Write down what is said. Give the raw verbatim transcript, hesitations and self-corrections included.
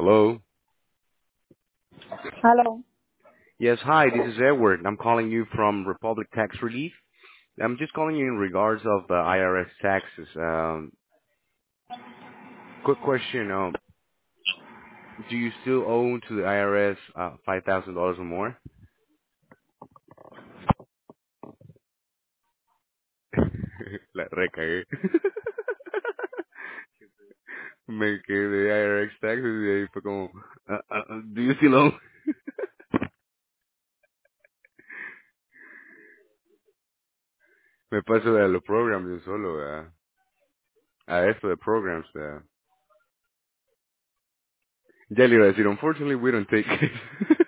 Hello. Hello. Yes, hi. This is Edward. I'm calling you from Republic Tax Relief. I'm just calling you in regards of the I R S taxes. Um, quick question. Um, do you still owe to the I R S uh, five thousand dollars or more? La recagué. Me quedé de I R S taxes y ahí fue como, uh, uh, do you still owe? Me paso de los programs yo solo, ¿verdad? A esto de programs, ¿verdad? Ya le iba a decir, unfortunately we don't take it.